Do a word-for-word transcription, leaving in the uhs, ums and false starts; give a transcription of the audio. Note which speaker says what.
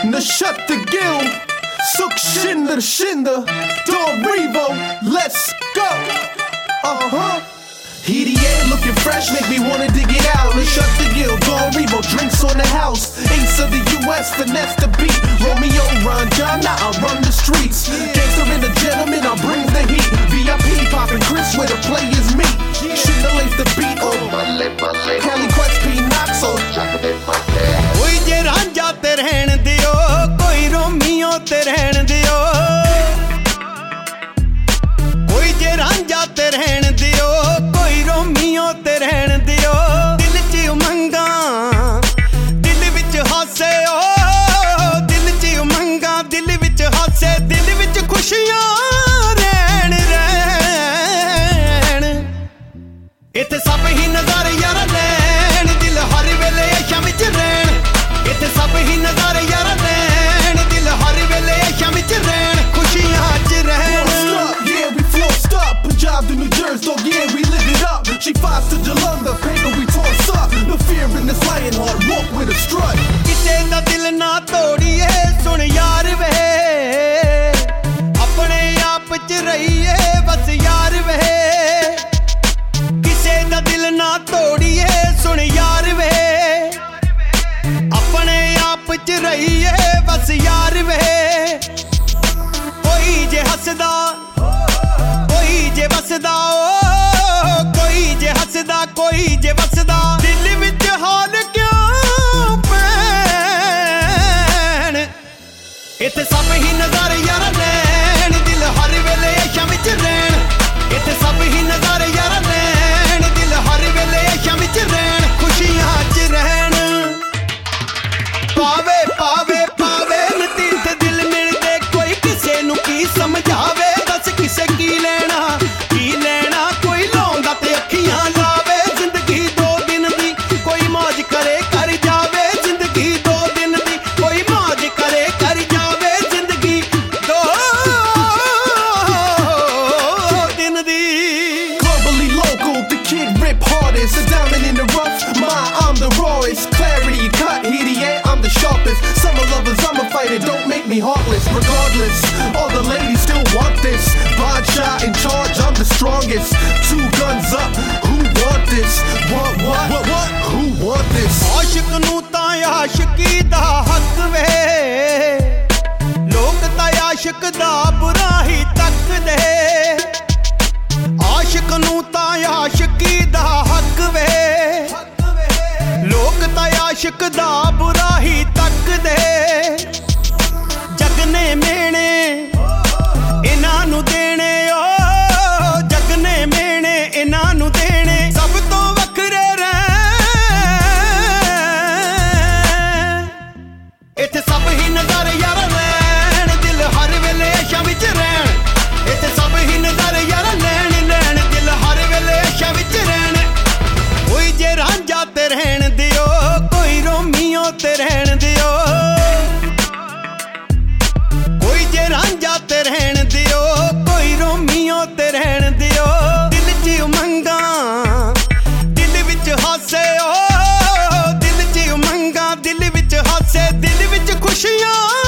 Speaker 1: Nashut the Gill, Suk Shinder Shinder, Don Revo, let's go. Uh-huh. Hediye looking fresh, make me wanna dig it out. Nashut the Gill, Don Revo, drinks on the house. Ace of the U S, finesse the beat. Romeo, Ron John, now I run the streets. Gangster and a gentleman, I bring the heat. V I P poppin' Chris where the players meet. Shouldn't lace the beat on Cali Quest P Knox on
Speaker 2: कोई जे रांझा ते रहन दियो, कोई Romeo ते रहन दियो, कोई जे रांझा ते रहन दियो, कोई रोमियो ते रहन दियो। दिल च उमंगा, दिल विच हासे ओ, दिल च उमंगा, दिल विच हासे, दिल विच खुशियां रहन रहन। इत्थे सब ही नज़ारे यार लैन, दिल हर वेले अशां विच रहन। इत्थे सब ही नज़ारे यार लैन, दिल हर वेले अशां विच रहन, खुशियां च रहन।
Speaker 1: Yeah, we flossed up, Punjab to New Jersey, dog, yeah, we live it up. She fives to Jalunda, paper we toss up. No fear in this lion heart, walk with a strut.
Speaker 2: किसे दा दिल ना तोड़िए, सुन यार वे, अपने आप च रहिए बस यार वे। किसे दा दिल ना तोड़िए, सुन यार वे, अपने आप च रहिए बस यार वे। कोई जे हसदा, कोई जे बसदा, ओ कोई जे हसदा, कोई जे बसदा, दिल विच हाल क्यों पैन। इत्थे सब ही नज़ारे यार लैन, दिल हर वेले अशां विच रहन। इत्थे सब ही नज़ारे यार लैन, दिल हर वेले अशां विच रहन, खुशियां च रहन। पावे पावे पावे नतीत दिल मिलदे, कोई किसे नू की समझावे, दस किसे की लेना की लेना। कोई लाउंदा ते अखियां लावे, जिंदगी दो दिन दी, कोई मौज करे कर जावे। जिंदगी दो दिन दी, कोई मौज करे कर जावे। जिंदगी दो दिन दी।
Speaker 1: Globally local, the kid rip hardest. A diamond in the rough, my I'm the rawest. Clarity cut, Hediye, I'm the sharpest. Summer lovers, I'm a fighter, don't make me heartless. Regardless, all the ladies still want this. Badshah in charge, I'm the strongest. Two guns up, who want this? What, what, what, what? Who want this?
Speaker 2: आशिक नू तां आशिकी दा हक वे, लोक तां आशिक दा बुरा ही तकदे। आशिक नू तां आशिकी दा हक वे, लोक तां आशिक दा बुरा ही तकदे। जग ने मेणे इन्हां नू देने, ओ जग ने मेणे इन्हां नू देने, सब तो वखरे रहन। इत्थे सब ही नज़ारे यार लैन, दिल हर वेले अशां विच रहन। इत्थे सब ही नज़ारे यार लैन लैन, दिल हर वेले अशां विच रहन। कोई जे रांझा ते रहन दियो, कोई रोमियो ते रहन दियो, कोई जे रांझा ते रहन दियो, कोई रोमियो ते रहन दियो। दिल च उमंगा, दिल विच हासे ओ, दिल च उमंगा, दिल विच हासे, दिल विच खुशियां